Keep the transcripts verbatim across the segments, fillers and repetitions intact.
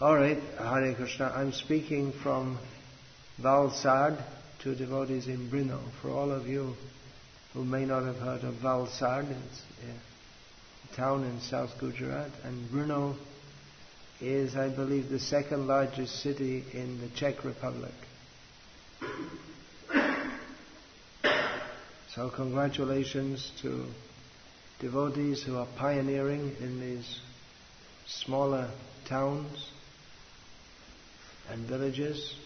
All right, Hare Krishna. I'm speaking from Valsad to devotees in Brno. For all of you who may not have heard of Valsad, it's a town in South Gujarat, and Brno is, I believe, the second largest city in the Czech Republic. So congratulations to devotees who are pioneering in these smaller towns and villages,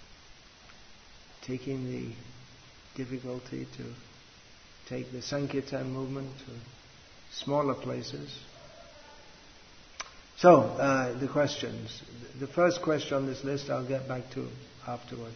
taking the difficulty to take the Sankirtan movement to smaller places. So, uh, the questions. The first question on this list I'll get back to afterward.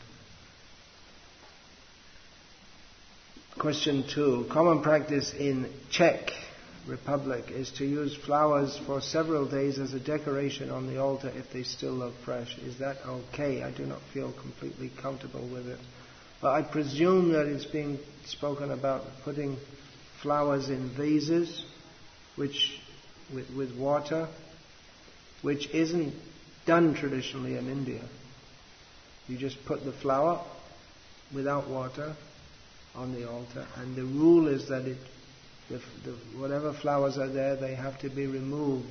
Question two. Common practice in Czech Republic is to use flowers for several days as a decoration on the altar if they still look fresh. Is that okay? I do not feel completely comfortable with it. But I presume that it's being spoken about putting flowers in vases which with, with water, which isn't done traditionally in India. You just put the flower without water on the altar, and the rule is that it, the, the, whatever flowers are there, they have to be removed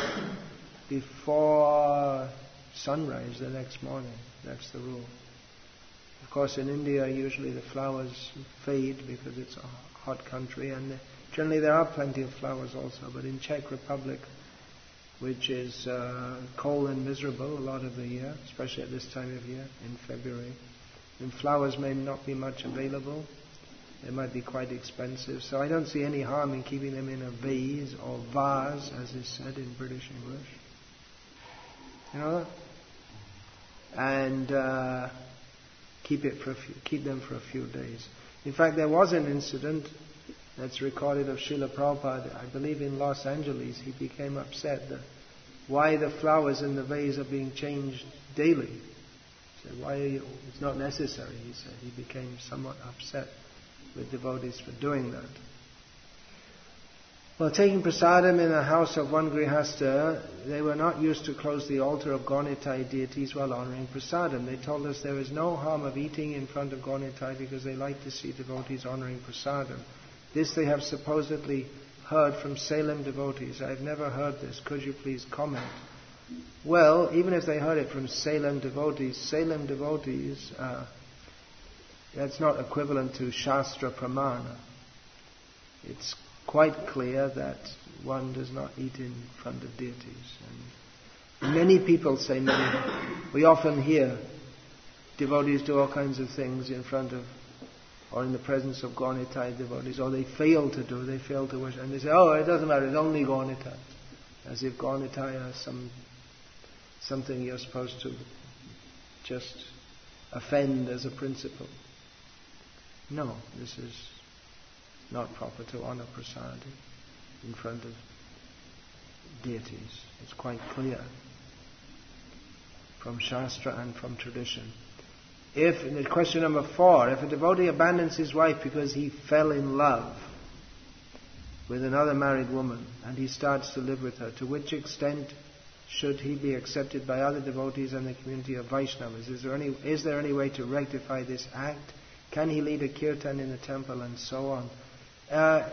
before sunrise the next morning. That's the rule. Of course, in India, usually the flowers fade because it's a hot country, and generally there are plenty of flowers also. But in Czech Republic, which is uh, cold and miserable a lot of the year, especially at this time of year, in February, and flowers may not be much available. They might be quite expensive. So I don't see any harm in keeping them in a vase or vase, as is said in British English. You know that? And uh, keep it for a few, keep them for a few days. In fact, there was an incident that's recorded of Srila Prabhupada, I believe in Los Angeles. He became upset that why the flowers in the vase are being changed daily. He said, why are you, it's not necessary, he said. He became somewhat upset with devotees for doing that. Well, taking prasadam in the house of one grihastha, they were not used to close the altar of Gaunitai deities while honoring prasadam. They told us there is no harm of eating in front of Gaunitai because they like to see devotees honoring prasadam. This they have supposedly heard from Salem devotees. I have never heard this. Could you please comment? Well, even if they heard it from Salem devotees, Salem devotees, uh, that's not equivalent to Shastra Pramana. It's quite clear that one does not eat in front of deities. And many people say many. We often hear devotees do all kinds of things in front of or in the presence of Gaunitai devotees, or they fail to do, they fail to worship, and they say, oh, it doesn't matter, it's only Gaunitai. As if Gaunitai is some, something you're supposed to just offend as a principle. No, this is not proper to honor prasadam in front of deities. It's quite clear from Shastra and from tradition. If, in question number four, if a devotee abandons his wife because he fell in love with another married woman and he starts to live with her, to which extent should he be accepted by other devotees and the community of Vaishnavas? Is there any, is there any way to rectify this act? Can he lead a kirtan in the temple and so on? Uh,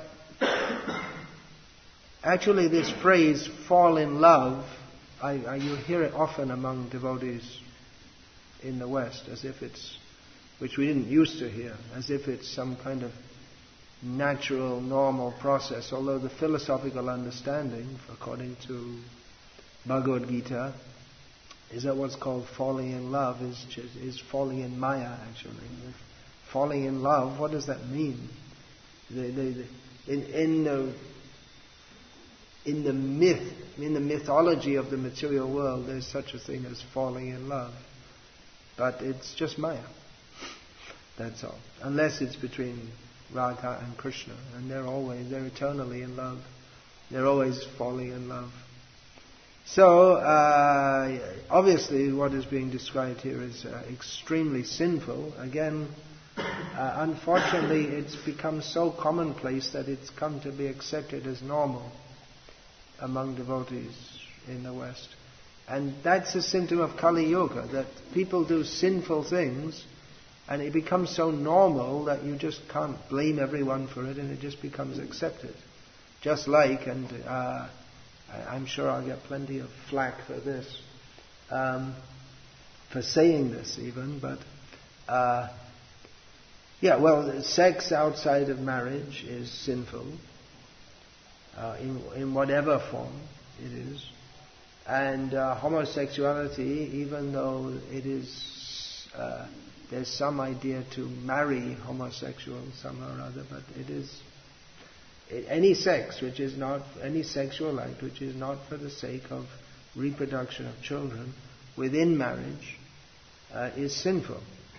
actually, this phrase, fall in love, I, I, you hear it often among devotees in the West, as if it's, which we didn't used to hear, as if it's some kind of natural, normal process, although the philosophical understanding, according to Bhagavad Gita, is that what's called falling in love is just, is falling in Maya, actually. Falling in love, what does that mean? The, the, the, in, in, the, in the myth, in the mythology of the material world, there's such a thing as falling in love. But it's just Maya. That's all. Unless it's between Radha and Krishna. And they're always, they're eternally in love. They're always falling in love. So, uh, obviously what is being described here is uh, extremely sinful. Again, uh, unfortunately it's become so commonplace that it's come to be accepted as normal among devotees in the West. And that's a symptom of Kali Yuga, that people do sinful things and it becomes so normal that you just can't blame everyone for it and it just becomes accepted. Just like, and uh, I'm sure I'll get plenty of flack for this, um, for saying this even, but uh, yeah, well, sex outside of marriage is sinful, uh, in, in whatever form it is. And uh, homosexuality, even though it is, uh, there's some idea to marry homosexuals somehow or other, but it is it, any sex which is not, any sexual act which is not for the sake of reproduction of children within marriage uh, is sinful.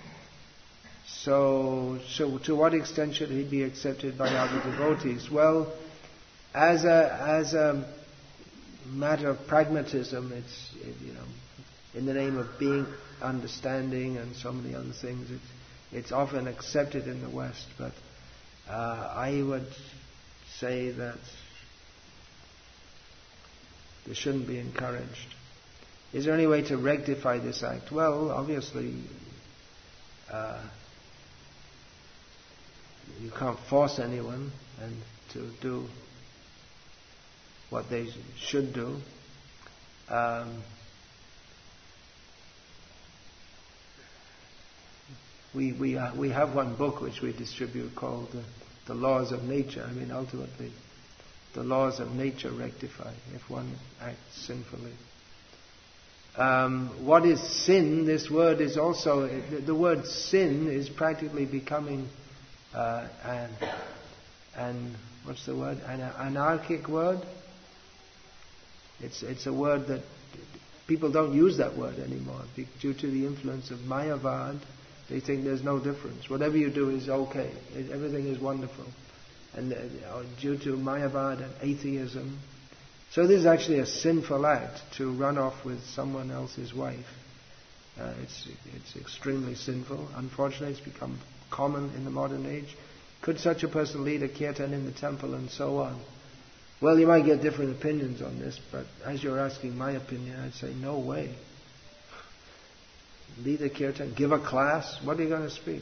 So, so to what extent should he be accepted by other devotees? Well, as a as a matter of pragmatism, it's it, you know, in the name of being understanding and so many other things, it's it's often accepted in the West. But uh, I would say that this shouldn't be encouraged. Is there any way to rectify this act? Well, obviously. Uh, You can't force anyone and to do what they should do. Um, we we uh, we have one book which we distribute called uh, The Laws of Nature. I mean, ultimately, the laws of nature rectify if one acts sinfully. Um, what is sin? This word is also the, the word sin is practically becoming. Uh, and, and what's the word? An anarchic word. It's it's a word that people don't use that word anymore due to the influence of Mayavad. They think there's no difference. Whatever you do is okay. It, everything is wonderful. And uh, due to Mayavad and atheism, so this is actually a sinful act to run off with someone else's wife. Uh, it's it's extremely sinful. Unfortunately, it's become common in the modern age. Could such a person lead a kirtan in the temple and so on? Well, you might get different opinions on this, but as you're asking my opinion, I'd say no way. Lead a kirtan, give a class, what are you going to speak?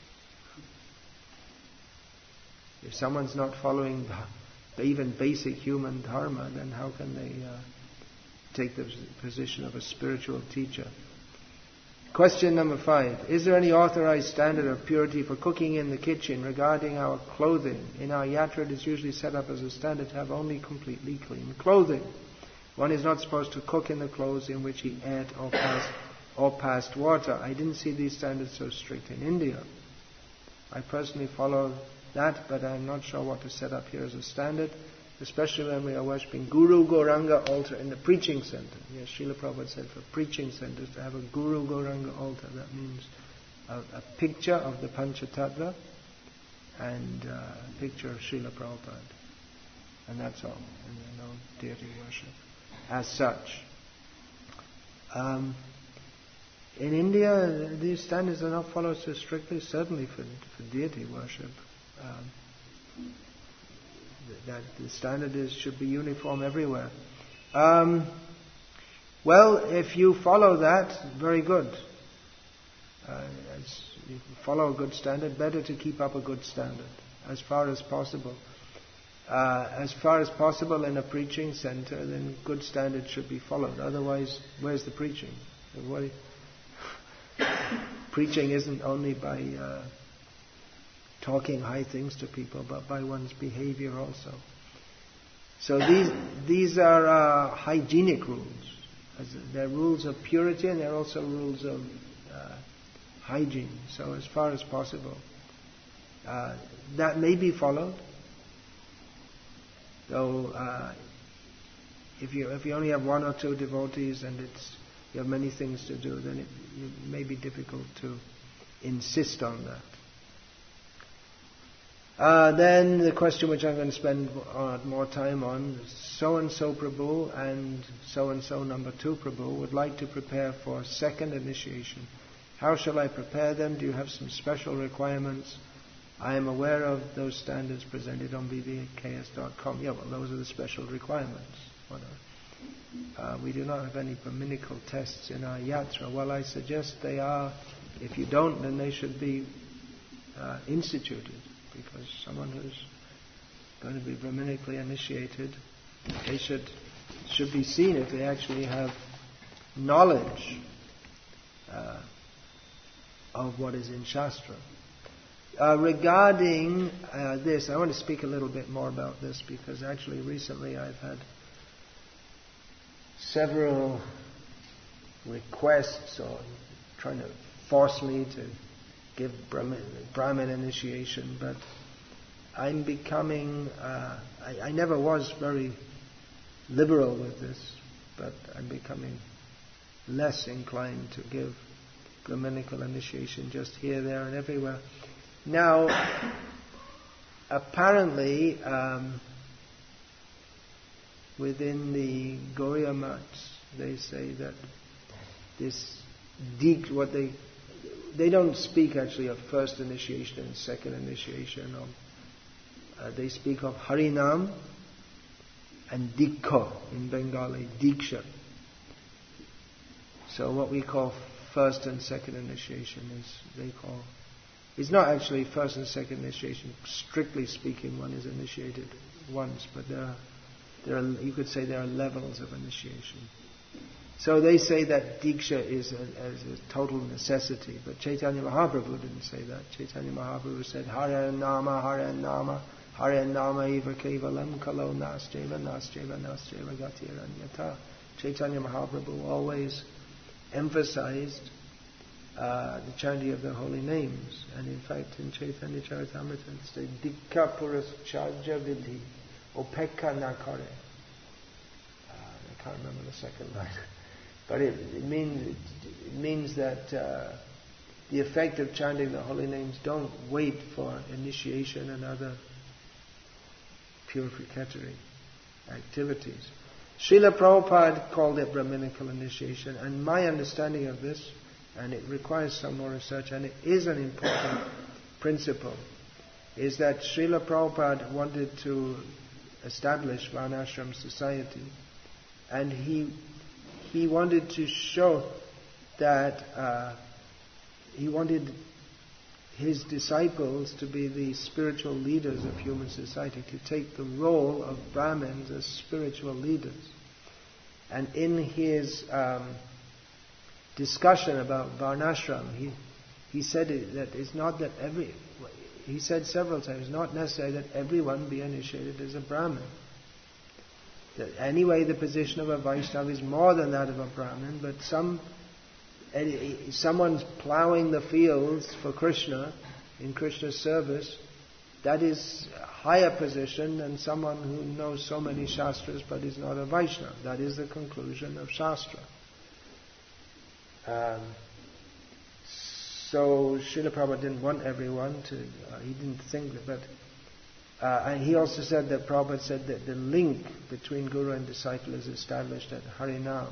If someone's not following the even basic human dharma, then how can they uh, take the position of a spiritual teacher? Question number five. Is there any authorized standard of purity for cooking in the kitchen regarding our clothing? In our yatra, it is usually set up as a standard to have only completely clean clothing. One is not supposed to cook in the clothes in which he ate or passed, or passed water. I didn't see these standards so strict in India. I personally follow that, but I'm not sure what to set up here as a standard, especially when we are worshipping Guru Gauranga altar in the preaching center. Yes, Srila Prabhupada said for preaching centers to have a Guru Gauranga altar. That means a, a picture of the Panchatattva and uh, a picture of Srila Prabhupada. And that's all. And no deity worship as such. Um, in India, these standards are not followed so strictly, certainly for, for deity worship. Um, that the standard is should be uniform everywhere. Um, well, if you follow that, very good. Uh, as you follow a good standard, better to keep up a good standard as far as possible. Uh, as far as possible in a preaching center, then good standards should be followed. Otherwise, where's the preaching? What, preaching isn't only by uh, talking high things to people, but by one's behavior also. So these these are uh, hygienic rules. As they're rules of purity and they're also rules of uh, hygiene. So as far as possible, uh, that may be followed. Though uh, if you if you only have one or two devotees and it's you have many things to do, then it, it may be difficult to insist on that. Uh, then the question which I'm going to spend uh, more time on, so-and-so Prabhu and so-and-so number two Prabhu would like to prepare for second initiation. How shall I prepare them? Do you have some special requirements? I am aware of those standards presented on b b k s dot com. Yeah, well, those are the special requirements. Whatever. Uh, we do not have any Brahminical tests in our yatra. Well, I suggest they are. If you don't, then they should be uh, instituted, because someone who's going to be Brahminically initiated, they should should be seen if they actually have knowledge uh, of what is in Shastra. Uh, regarding uh, this, I want to speak a little bit more about this, because actually recently I've had several requests or trying to force me to give Brahmin, Brahmin initiation, but I'm becoming, uh, I, I never was very liberal with this, but I'm becoming less inclined to give Brahminical initiation just here, there and everywhere. Now, apparently, um, within the Gauriya mats, they say that this dik, what they, they don't speak actually of first initiation and second initiation. Or, uh, they speak of Harinam and Dikha in Bengali, Diksha. So what we call first and second initiation is, they call, it's not actually first and second initiation. Strictly speaking, one is initiated once, but there are, there are, you could say there are levels of initiation. So they say that Diksha is a, is a total necessity, but Chaitanya Mahaprabhu didn't say that. Chaitanya Mahaprabhu said, Hare Nama, Hare Nama, Hare Nama eva kevalam kalo nascheva nascheva nascheva gatiranyata. Chaitanya Mahaprabhu always emphasized uh, the chanting of the holy names, and in fact in Chaitanya Charitamrita it says Dikha Puras Chaja Vidhi Opekha Nakare. I can't remember the second line. But it, it means it means that uh, the effect of chanting the holy names, don't wait for initiation and other purificatory activities. Srila Prabhupada called it Brahminical initiation, and my understanding of this, and it requires some more research, and it is an important principle, is that Srila Prabhupada wanted to establish Varnashram society, and he he wanted to show that uh, he wanted his disciples to be the spiritual leaders of human society, to take the role of Brahmins as spiritual leaders. And in his um, discussion about Varnashram, he he said it, that it's not that every, he said several times, not necessary that everyone be initiated as a Brahmin. That anyway, the position of a Vaishnava is more than that of a Brahmin, but some someone's ploughing the fields for Krishna, in Krishna's service, that is a higher position than someone who knows so many Shastras but is not a Vaishnava. That is the conclusion of Shastra. Um, so Srila Prabhupada didn't want everyone to, uh, he didn't think that, but Uh, and he also said that Prabhupada said that the link between Guru and disciple is established at Harinam.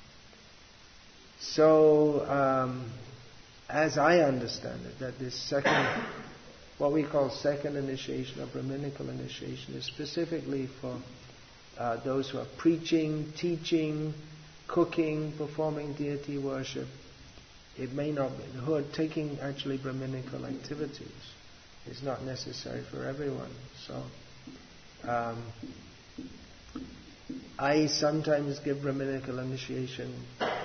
So, um, as I understand it, that this second, what we call second initiation or Brahminical initiation, is specifically for uh, those who are preaching, teaching, cooking, performing deity worship. It may not be, who are taking actually Brahminical activities. It's not necessary for everyone. So, um, I sometimes give Brahminical initiation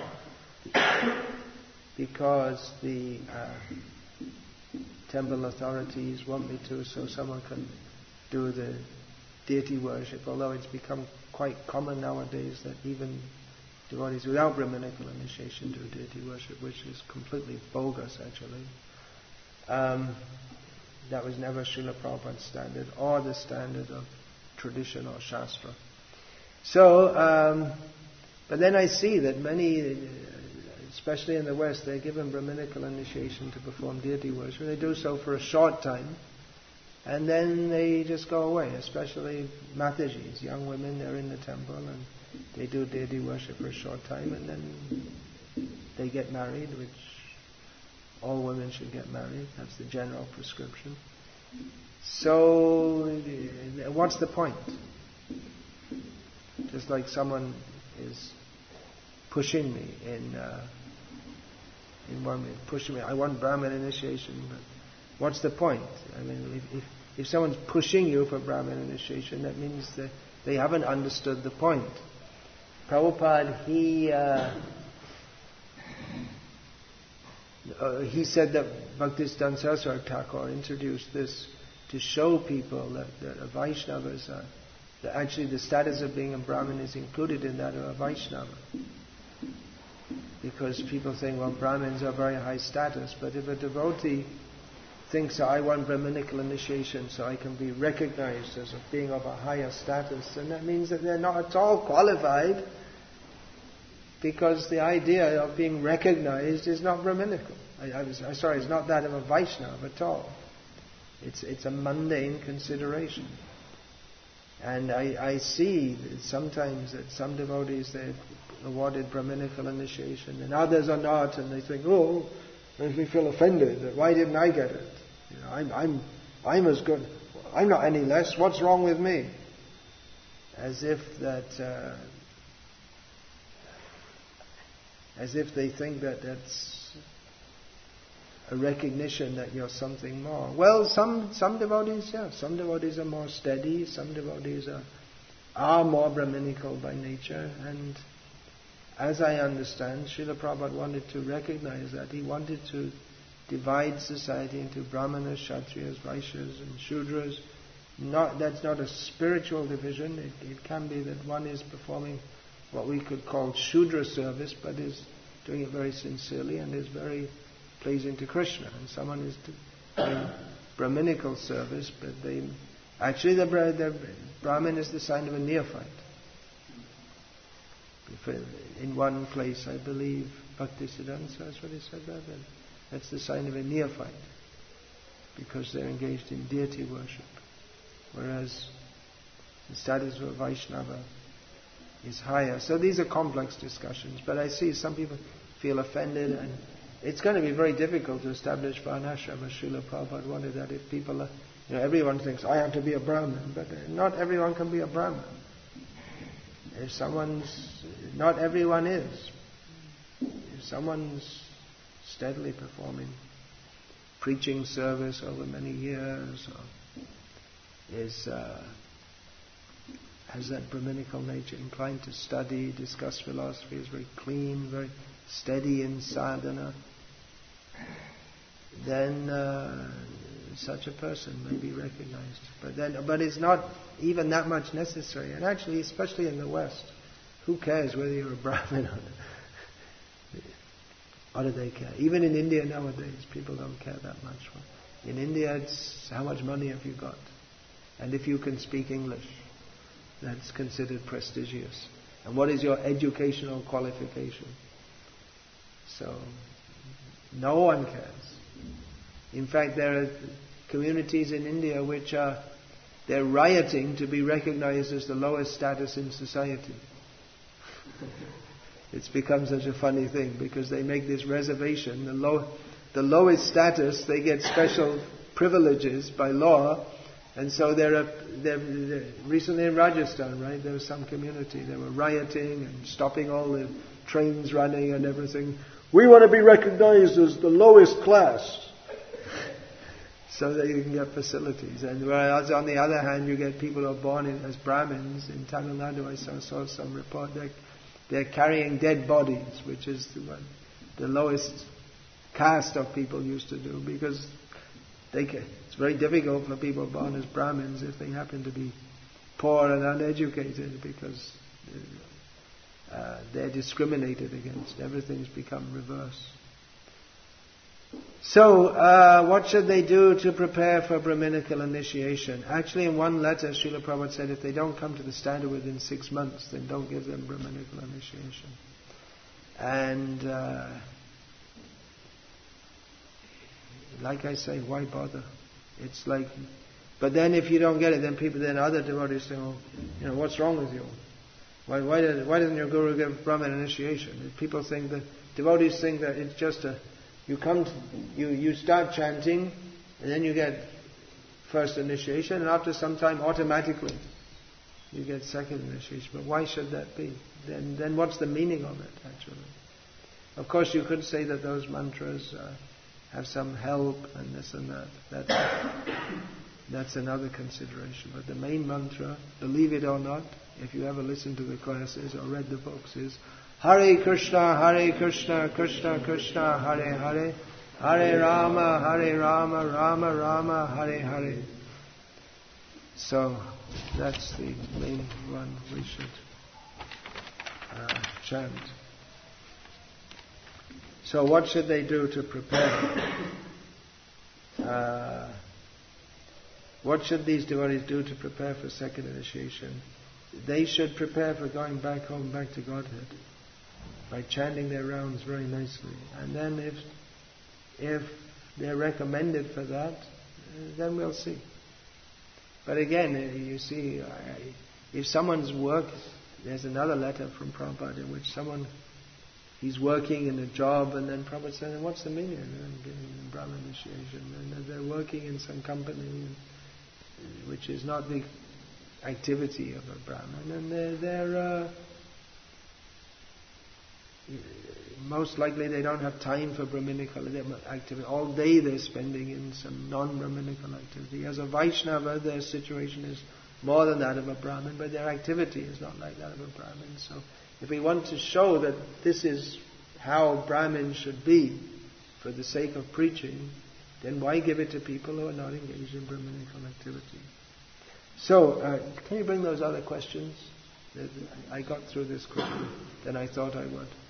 because the uh, temple authorities want me to, so someone can do the deity worship. Although it's become quite common nowadays that even devotees without Brahminical initiation do deity worship, which is completely bogus, actually. Um, That was never Srila Prabhupada's standard or the standard of tradition or Shastra. So, um, but then I see that many, especially in the West, they're given Brahminical initiation to perform deity worship. They do so for a short time, and then they just go away, especially Matajis, young women, they're in the temple and they do deity worship for a short time, and then they get married, which all women should get married. That's the general prescription. So, what's the point? Just like someone is pushing me in uh, in one way, pushing me. I want Brahmin initiation, but what's the point? I mean, if, if, if someone's pushing you for Brahmin initiation, that means that they haven't understood the point. Prabhupada, he uh, uh, he said that Bhaktisiddhanta Saraswati Thakur introduced this to show people that, that a Vaishnavas are, that actually the status of being a Brahmin is included in that of a Vaishnava. Because people think, well, Brahmins are very high status, but if a devotee thinks, I want Brahminical initiation so I can be recognized as being of a higher status, then that means that they're not at all qualified, because the idea of being recognized is not Brahminical. I, I was, I'm sorry, it's not that of a Vaishnava at all. It's, it's a mundane consideration. And I, I see sometimes that some devotees, they're awarded Brahminical initiation, and others are not, and they think, oh, makes me feel offended. Why didn't I get it? You know, I'm, I'm, I'm as good. I'm not any less. What's wrong with me? As if that, uh, as if they think that that's a recognition that you're something more. Well, some some devotees, yeah, some devotees are more steady. Some devotees are are more Brahminical by nature, and as I understand, Srila Prabhupada wanted to recognize that. He wanted to divide society into Brahmanas, Kshatriyas, Vaishyas and Shudras. Not, that's not a spiritual division. It, it can be that one is performing what we could call Shudra service, but is doing it very sincerely and is very pleasing to Krishna. And someone is doing Brahminical service, but they... Actually, the, the Brahmin is the sign of a neophyte. In one place, I believe, Bhaktisiddhanta Saraswati said that, and that's the sign of a neophyte, because they're engaged in deity worship. Whereas the status of a Vaishnava is higher. So these are complex discussions, but I see some people feel offended, and it's going to be very difficult to establish Varnashram, as Srila Prabhupada wanted that. If people are, you know, everyone thinks, I have to be a Brahmin, but not everyone can be a Brahmin. If someone's, not everyone is. If someone's steadily performing preaching service over many years, or is uh, has that Brahminical nature, inclined to study, discuss philosophy, is very clean, very steady in sadhana, then uh, such a person may be recognized. But then, but it's not even that much necessary. And actually, especially in the West, who cares whether you're a Brahmin or not? What do they care? Even in India nowadays, people don't care that much. In India, it's how much money have you got? And if you can speak English, that's considered prestigious. And what is your educational qualification? So, no one cares. In fact, there are communities in India which are, they're rioting to be recognized as the lowest status in society. It's become such a funny thing, because they make this reservation. The, low, the lowest status, they get special privileges by law. And so there are, there, there, recently in Rajasthan, right, there was some community, they were rioting and stopping all the trains running and everything. We want to be recognized as the lowest class, so that you can get facilities. And whereas on the other hand, you get people who are born in, as Brahmins. In Tamil Nadu, I saw, saw some report, they're, they're carrying dead bodies, which is the, one, the lowest caste of people used to do, because they can, it's very difficult for people born as Brahmins if they happen to be poor and uneducated, because uh, they're discriminated against. Everything's become reverse. So, uh, what should they do to prepare for Brahminical initiation? Actually, in one letter, Srila Prabhupada said if they don't come to the standard within six months, then don't give them Brahminical initiation. And, uh, like I say, why bother? It's like, but then if you don't get it, then people, then other devotees say, well, you know, what's wrong with you? Why, why, did, why doesn't your guru give Brahmin initiation? People think that, devotees think that it's just a, You come, to, you, you start chanting, and then you get first initiation, and after some time, automatically, you get second initiation. But why should that be? Then, then what's the meaning of it, actually? Of course, you could say that those mantras uh, have some help and this and that. That's, that's another consideration. But the main mantra, believe it or not, if you ever listen to the classes or read the books, is Hare Krishna, Hare Krishna, Krishna Krishna, Hare Hare, Hare Rama, Hare Rama, Rama Rama, Hare Hare. So that's the main one we should uh, chant. So what should they do to prepare? Uh, what should these devotees do to prepare for second initiation? They should prepare for going back home, back to Godhead, by chanting their rounds very nicely. And then if if they're recommended for that, then we'll see. But again, you see, if someone's work, there's another letter from Prabhupada in which someone, he's working in a job, and then Prabhupada said, what's the meaning? I'm giving them Brahma initiation. And they're working in some company which is not the activity of a Brahmin, and they're, they're uh, most likely they don't have time for Brahminical activity. All day they're spending in some non-Brahminical activity. As a Vaishnava, their situation is more than that of a Brahmin, but their activity is not like that of a Brahmin. So if we want to show that this is how Brahmins should be for the sake of preaching, then why give it to people who are not engaged in Brahminical activity? So, uh, can you bring those other questions? I got through this quicker than I thought I would.